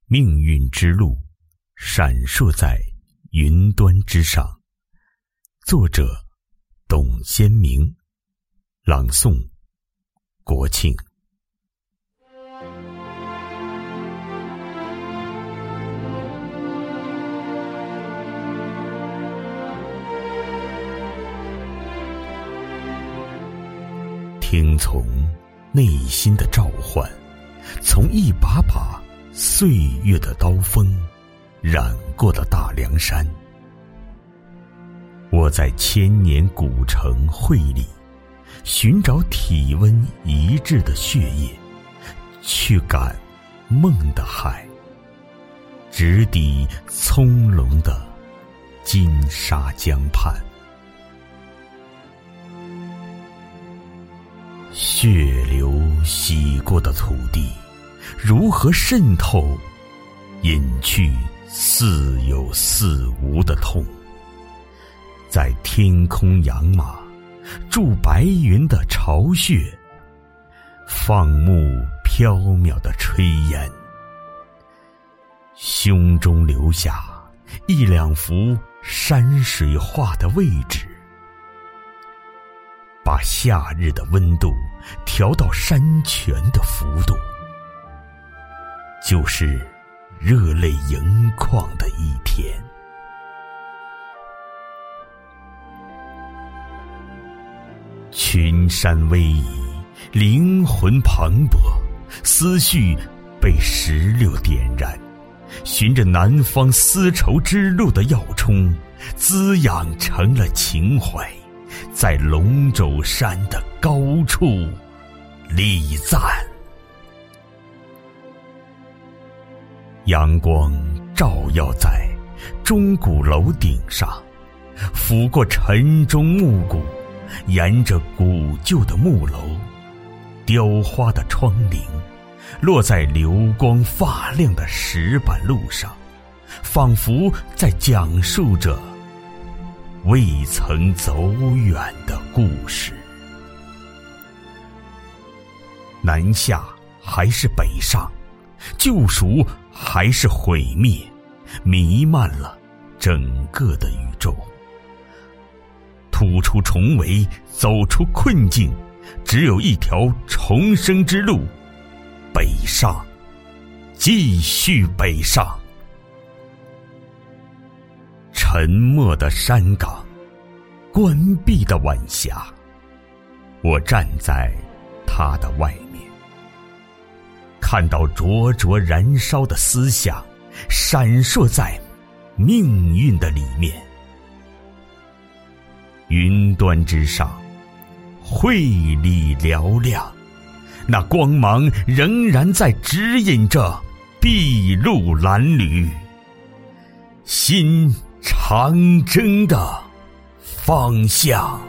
命运之路闪烁在云端之上。作者董先明，朗诵国庆。听从内心的召唤，从一把把岁月的刀锋染过了大凉山。我在千年古城会里寻找体温一致的血液，去赶梦的海，直抵葱茏的金沙江畔。血流洗过的土地如何渗透，隐去似有似无的痛。在天空养马，筑白云的巢穴，放牧飘渺的炊烟。胸中留下一两幅山水画的位置，把夏日的温度调到山泉的幅度，就是热泪盈眶的一天。群山逶迤，灵魂磅礴，思绪被石榴点燃，循着南方丝绸之路的要冲，滋养成了情怀，在龙肘山的高处礼赞。阳光照耀在钟鼓楼顶上，拂过晨钟暮鼓，沿着古旧的木楼，雕花的窗棂落在流光发亮的石板路上，仿佛在讲述着未曾走远的故事。南下还是北上，救赎还是毁灭，弥漫了整个的宇宙。突出重围，走出困境，只有一条重生之路，北上，继续北上。沉默的山岗，关闭的晚霞，我站在它的外面，看到灼灼燃烧的思想闪烁在命运的里面。云端之上，慧里嘹亮，那光芒仍然在指引着筚路蓝缕，新长征的方向。